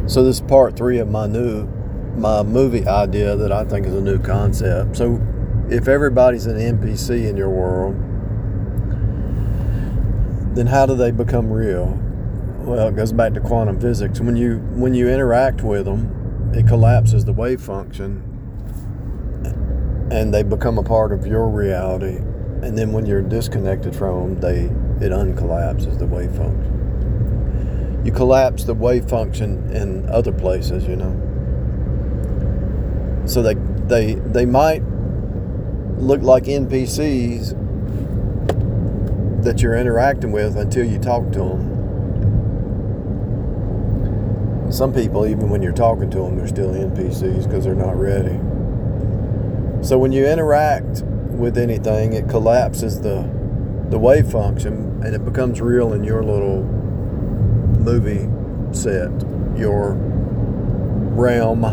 So this is part 3 of my movie idea that I think is a new concept. So if everybody's an NPC in your world, then how do they become real? Well, it goes back to quantum physics. When you interact with them, it collapses the wave function, and they become a part of your reality. And then when you're disconnected from them, it uncollapses the wave function. You collapse the wave function in other places, So they might look like NPCs that you're interacting with until you talk to them. Some people, even when you're talking to them, they're still NPCs because they're not ready. So when you interact with anything, it collapses the wave function, and it becomes real in your little movie set, your realm.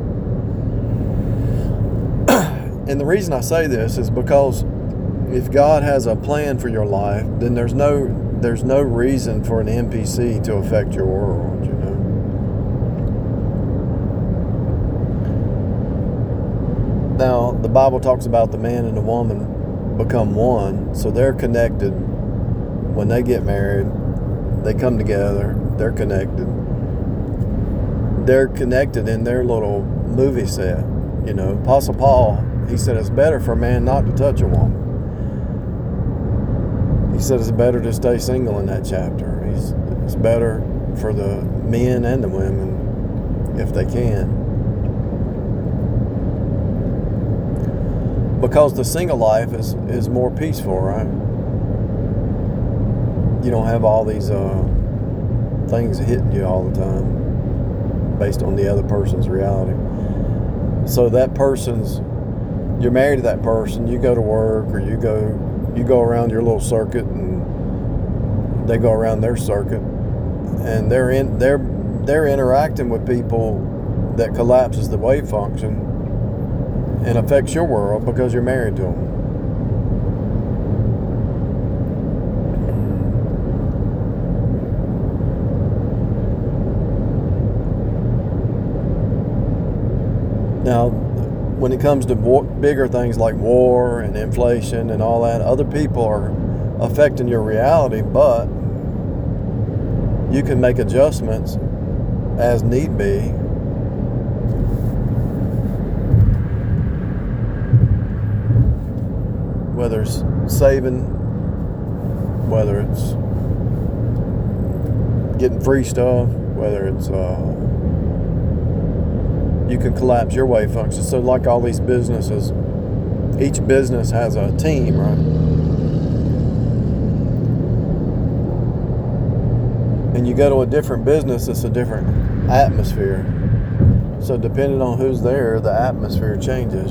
And the reason I say this is because if God has a plan for your life, then there's no reason for an NPC to affect your world, Now, the Bible talks about the man and the woman become one, so they're connected. When they get married, they come together, they're connected. They're connected in their little movie set. Apostle Paul, he said it's better for a man not to touch a woman. He said it's better to stay single in that chapter. It's better for the men and the women if they can. Because the single life is more peaceful, right? You don't have all these things hitting you all the time based on the other person's reality. So you're married to that person, you go to work, or you go around your little circuit, and they go around their circuit, and they're interacting with people that collapses the wave function and affects your world because you're married to them. Now, when it comes to bigger things like war and inflation and all that, other people are affecting your reality, but you can make adjustments as need be. Whether it's saving, whether it's getting free stuff, whether it's you can collapse your wave function. So like all these businesses, each business has a team, right? And you go to a different business, it's a different atmosphere. So depending on who's there, the atmosphere changes,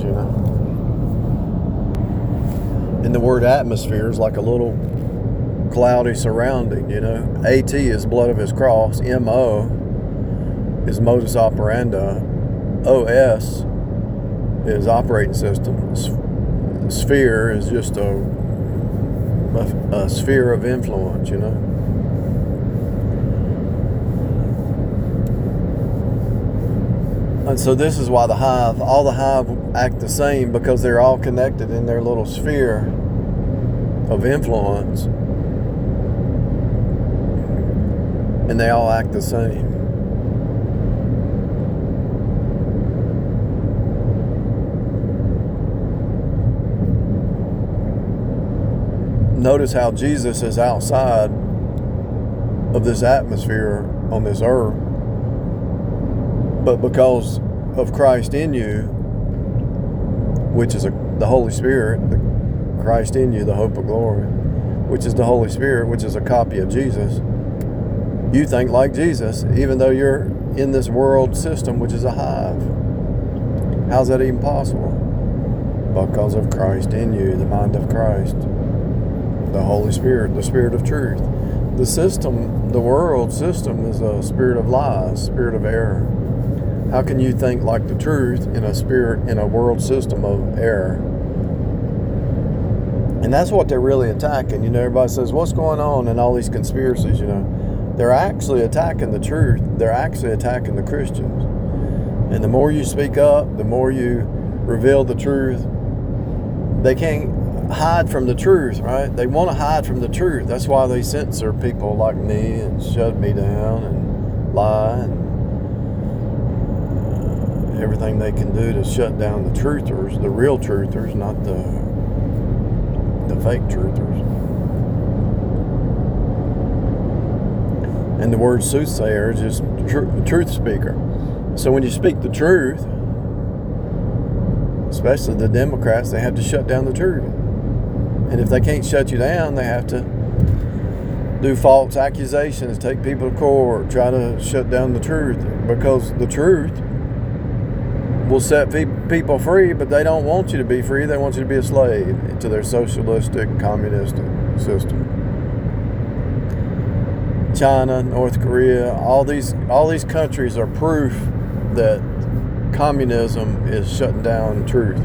And the word atmosphere is like a little cloudy surrounding, AT is blood of his cross. MO is modus operandi. OS is operating system. Sphere is just a sphere of influence, And so this is why all the hive act the same, because they're all connected in their little sphere of influence. And they all act the same. Notice how Jesus is outside of this atmosphere on this earth. But because of Christ in you, which is the Holy Spirit, Christ in you, the hope of glory, which is the Holy Spirit, which is a copy of Jesus, you think like Jesus, even though you're in this world system, which is a hive. How's that even possible? Because of Christ in you, the mind of Christ, the Holy Spirit, the Spirit of truth. The world system is a spirit of lies, spirit of error. How can you think like the truth in a world system of error? And that's what they're really attacking. Everybody says, what's going on in all these conspiracies, they're actually attacking the truth. They're actually attacking the Christians. And the more you speak up, the more you reveal the truth. They can't hide from the truth, right? They want to hide from the truth. That's why they censor people like me and shut me down and lie and everything they can do to shut down the truthers, the real truthers, not the fake truthers. And the word soothsayer is just truth speaker. So when you speak the truth, especially the Democrats, they have to shut down the truth. And if they can't shut you down, they have to do false accusations, take people to court, try to shut down the truth. Because the truth will set people free, but they don't want you to be free. They want you to be a slave to their socialistic, communistic system. China, North Korea, all these countries are proof that communism is shutting down truth.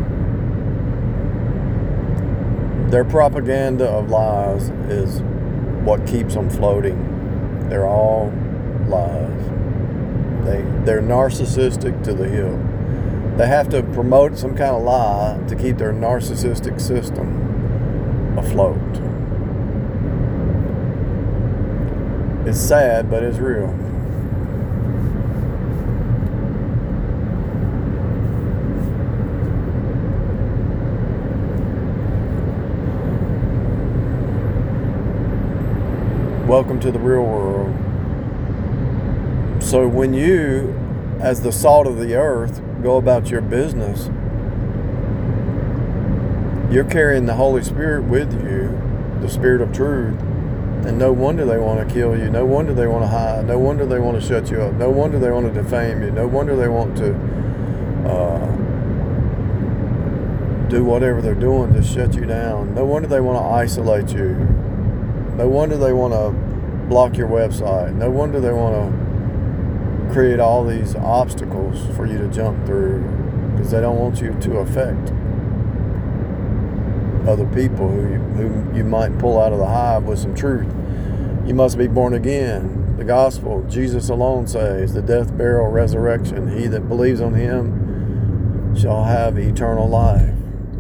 Their propaganda of lies is what keeps them floating. They're all lies. They're narcissistic to the hilt. They have to promote some kind of lie to keep their narcissistic system afloat. It's sad, but it's real. Welcome to the real world. So when you, as the salt of the earth, go about your business, you're carrying the Holy Spirit with you, the Spirit of truth. And no wonder they want to kill you. No wonder they want to hide. No wonder they want to shut you up. No wonder they want to defame you. No wonder they want to do whatever they're doing to shut you down. No wonder they want to isolate you. No wonder they want to block your website. No wonder they want to create all these obstacles for you to jump through, because they don't want you to affect other people who you might pull out of the hive with some truth. You must be born again. The gospel, Jesus alone saves, the death, burial, resurrection. He that believes on him shall have eternal life.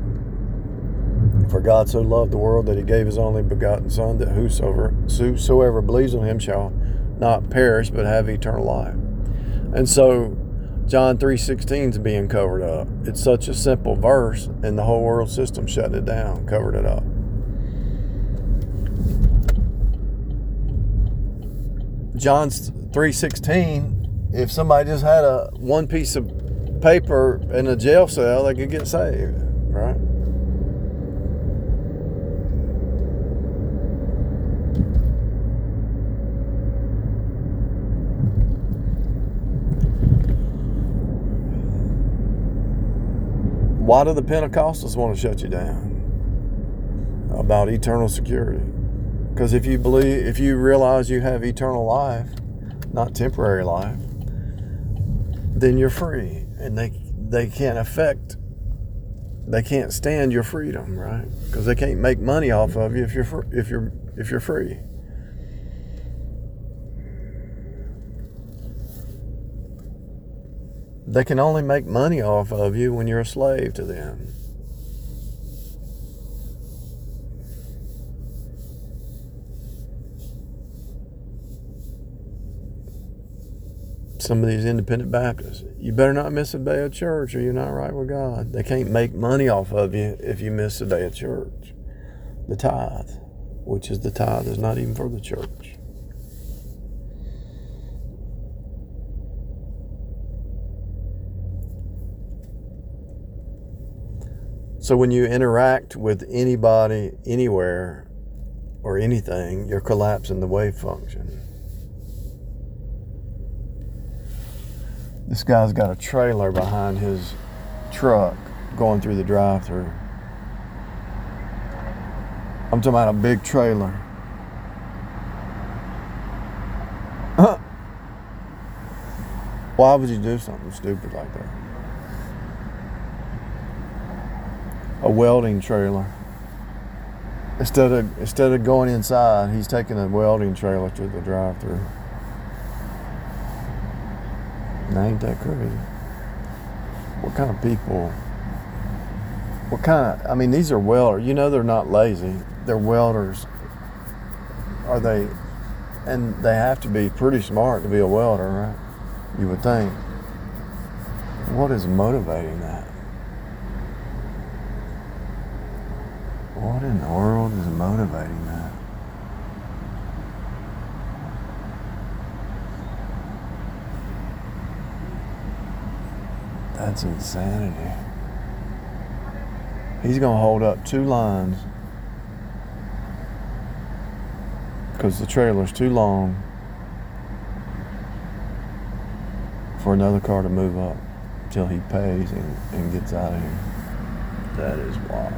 For God so loved the world that he gave his only begotten Son, that whosoever believes on him shall not perish but have eternal life. And so John 3:16 is being covered up. It's such a simple verse, and the whole world system shut it down, covered it up. John 3:16, if somebody just had one piece of paper in a jail cell, they could get saved, right? Why do the Pentecostals want to shut you down about eternal security? Because if you realize you have eternal life, not temporary life, then you're free, and they can't stand your freedom, right? Because they can't make money off of you if you're free. They can only make money off of you when you're a slave to them. Some of these independent Baptists, you better not miss a day of church or you're not right with God. They can't make money off of you if you miss a day of church. The tithe, which is the tithe, is not even for the church. So when you interact with anybody, anywhere, or anything, you're collapsing the wave function. This guy's got a trailer behind his truck going through the drive-thru. I'm talking about a big trailer. Why would you do something stupid like that? A welding trailer. Instead of going inside, he's taking a welding trailer to the drive-thru. Now, ain't that crazy? What kind of people? I mean, these are welders. You know, they're not lazy. They're welders. Are they? And they have to be pretty smart to be a welder, right? You would think. What is motivating that? What in the world is motivating that? That's insanity. He's going to hold up 2 lines because the trailer's too long for another car to move up till he pays and gets out of here. That is wild.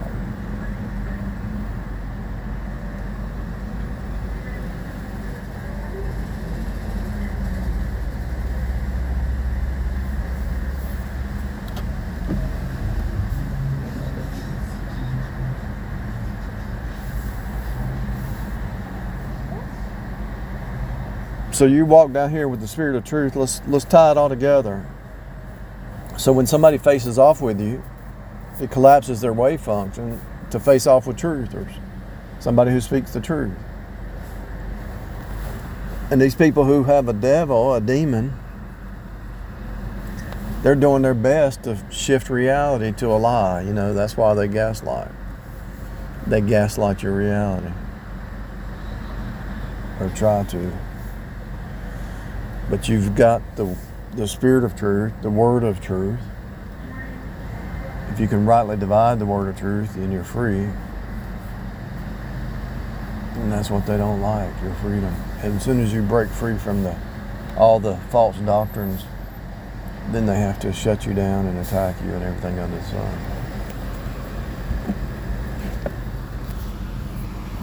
So you walk down here with the Spirit of truth. Let's tie it all together. So when somebody faces off with you, it collapses their wave function to face off with truthers, somebody who speaks the truth. And these people who have a devil, a demon, they're doing their best to shift reality to a lie. You know, that's why they gaslight. They gaslight your reality, or try to. But you've got the Spirit of truth, the Word of truth. If you can rightly divide the Word of truth, then you're free. And that's what they don't like, your freedom. And as soon as you break free from all the false doctrines, then they have to shut you down and attack you and everything under the sun.